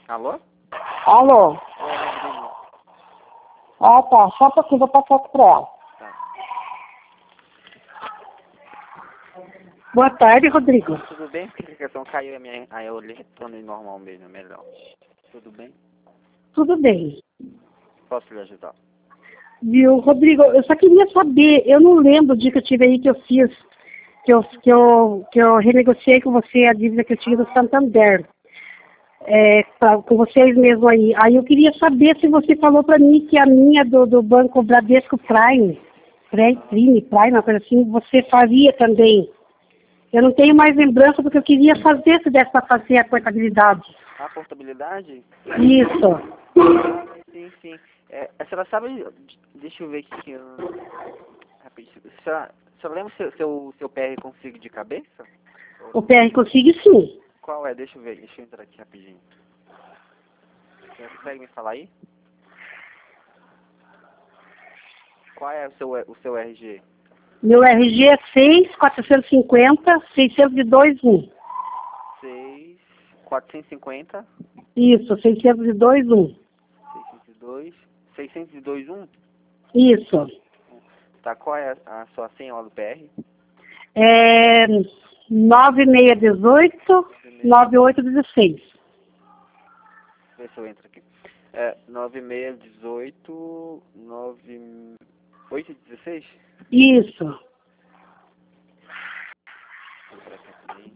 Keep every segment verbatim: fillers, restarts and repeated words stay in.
Alô? Alô? Oi, Rodrigo. Ah, tá. Só um pouquinho, vou passar aqui pra ela. Tá. Boa tarde, Rodrigo. Tudo bem? Porque a ligação caiu, a minha, aí eu retornei normal mesmo, é melhor. Tudo bem? Tudo bem. Posso lhe ajudar? Viu, Rodrigo, eu só queria saber, eu não lembro o dia que eu tive aí que eu fiz, que eu, que eu, que eu renegociei com você a dívida que eu tinha do Santander. É, pra, com vocês mesmo aí. Aí eu queria saber se você falou pra mim que a minha do, do Banco Bradesco Prime, Prime, Prime, Prime, uma coisa assim, você faria também. Eu não tenho mais lembrança do que eu queria fazer se desse para fazer a portabilidade. A portabilidade? Isso. Ah, sim, sim. É, a senhora sabe, deixa eu ver aqui, uh, rapidinho. A senhora, a senhora lembra seu, seu, seu P R consigo de cabeça? O P R consigo sim. Qual é? Deixa eu ver, deixa eu entrar aqui rapidinho. Você consegue me falar aí? Qual é o seu, o seu R G? Meu R G é seis quatrocentos e cinquenta, seiscentos e dois um. seis, quatrocentos e cinquenta, Isso, seiscentos e dois um. seiscentos e dois, seiscentos e dois, um? Isso. Tá, qual é a, a sua senha lá do P R? É nove seis um oito, nove oito um seis. Deixa eu ver se eu entro aqui. É, nove seis um oito, nove oito um seis? Isso. Vou entrar aqui também.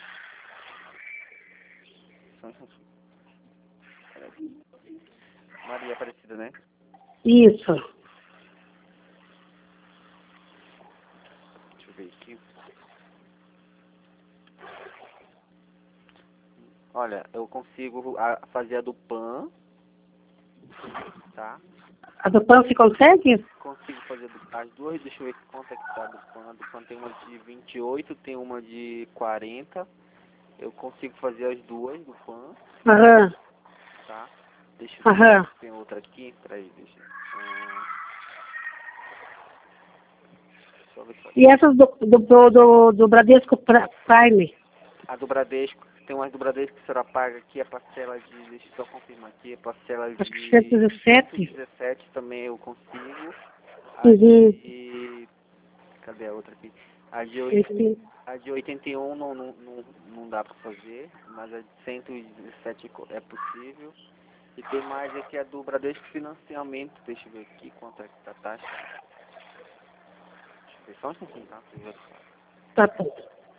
Só um instantinho. Peraí. Maria Aparecida, né? Isso. Deixa eu ver aqui. Olha, eu consigo a, fazer a do P A N, tá? A do P A N você consegue? Consigo fazer do, as duas, deixa eu ver quanto é que tá a do P A N. A do P A N tem uma de vinte e oito, tem uma de quarenta. Eu consigo fazer as duas do P A N, Aham. tá? Deixa eu ver Aham. se tem outra aqui. Peraí, deixa. Hum, deixa eu ver só. E essas do, do, do, do, do Bradesco Pra- Prime? A do Bradesco, tem umas do Bradesco que a senhora paga aqui, a parcela de, deixa eu só confirmar aqui, a parcela Acho que de cento e dezessete. cento e dezessete também eu consigo. A Uhum. de, cadê a outra aqui? A de, oit- Esse, a de oitenta e um não, não, não, não dá pra fazer, mas a de cento e dezessete é possível. E tem mais aqui a do Bradesco Financiamento, deixa eu ver aqui quanto é que tá a taxa. Deixa eu ver só um instantinho, tá? Deixa eu ver. tá bom.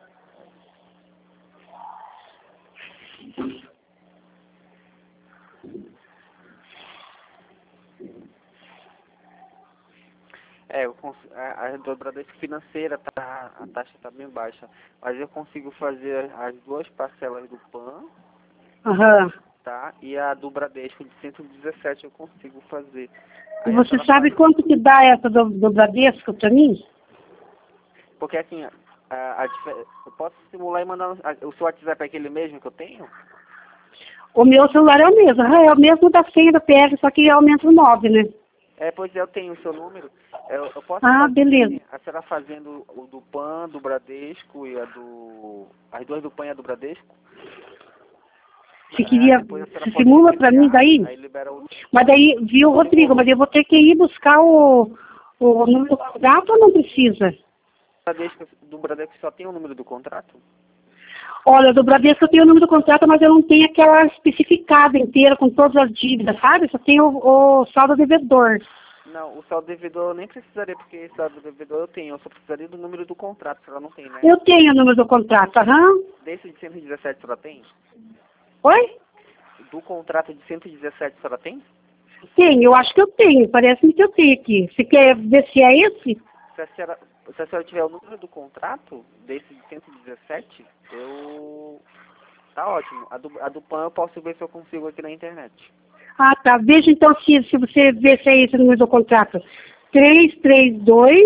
É, eu cons... a, a do Bradesco financeira, tá, a taxa tá bem baixa. Mas eu consigo fazer as duas parcelas do P A N, Aham. tá? E a do Bradesco de cento e dezessete eu consigo fazer. E Aí a você senhora sabe faz... quanto que dá essa do, do Bradesco pra mim? Porque assim, a, a difer- eu posso simular e mandar... a- o seu WhatsApp é aquele mesmo que eu tenho? O meu celular é o mesmo. Ah, é o mesmo da senha do P R, só que aumenta o nove, né? É, pois é, eu tenho o seu número. Eu, eu posso Ah, fazer beleza. assim, a senhora fazendo o do P A N, do Bradesco e a do... As duas do P A N e a do Bradesco. Você Aí queria... depois a senhora Você pode simula pra mim enviar, daí? aí libera o... Mas daí, viu, Rodrigo, mas eu vou ter que ir buscar o, o número do contrato ou não precisa? Bradesco, do Bradesco só tem o número do contrato? Olha, do Bradesco eu tenho o número do contrato, mas eu não tenho aquela especificada inteira com todas as dívidas, sabe? Só tenho o, o saldo devedor. Não, o saldo devedor eu nem precisaria, porque esse saldo devedor eu tenho. Eu só precisaria do número do contrato, que ela não tem, né? Eu tenho o número do contrato, aham. Desse de cento e dezessete a senhora tem? Oi? Do contrato de cento e dezessete a senhora tem? Tenho, eu acho que eu tenho, parece-me que eu tenho aqui. Você quer ver se é esse? Se a senhora, se a senhora tiver o número do contrato, desse de cento e dezessete, eu... Tá ótimo. A do, a do P A N eu posso ver se eu consigo aqui na internet. Ah, tá. Veja então se, se você vê se é esse o número do contrato. três três dois.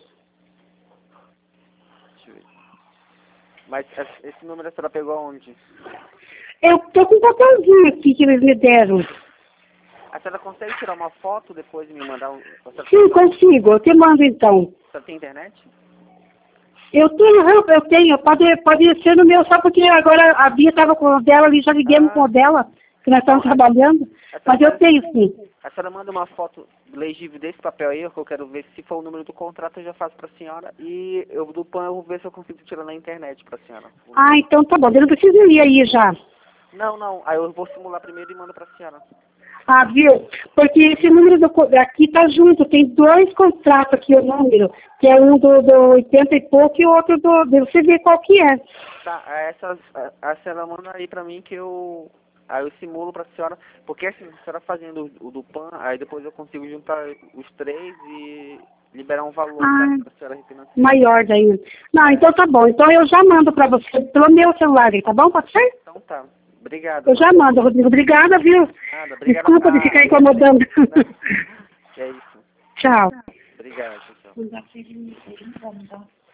Deixa eu ver. Mas esse esse número a senhora pegou aonde? Eu tô com um papelzinho aqui que eles me deram. A senhora consegue tirar uma foto depois e me mandar um... A senhora, Sim, consigo. Eu te mando então. a senhora tem internet? Eu tenho, eu eu tenho. Pode, pode ser no meu, só porque agora a Bia estava com o dela ali, já liguei Ah, com o dela. que nós estamos trabalhando, mas eu tenho sim. A senhora manda uma foto legível desse papel aí, que eu quero ver se for o número do contrato, eu já faço para a senhora. E eu do P A N eu vou ver se eu consigo tirar na internet para a senhora. Ah, então tá bom. Eu não preciso ir aí já. Não, não. Aí eu vou simular primeiro e mando para a senhora. Ah, viu? Porque esse número do, aqui tá junto. Tem dois contratos aqui, o número. Que é um do, do oitenta e pouco e o outro do... Você vê qual que é. Tá, essa, a, a senhora manda aí para mim que eu... Aí eu simulo para a senhora, porque assim, a senhora fazendo o, o do P A N, aí depois eu consigo juntar os três e liberar um valor Ah, para a senhora refinanciar. maior daí. Não, então tá bom. Então eu já mando pra você pelo meu celular aí, tá bom? Pode ser? Então tá. Obrigado. Eu já mando, Rodrigo. Obrigada, viu? Nada, obrigado. Desculpa de ficar incomodando. É isso. Tchau. Obrigado, tchau. Não dá pra ele- ele não vai, não dá.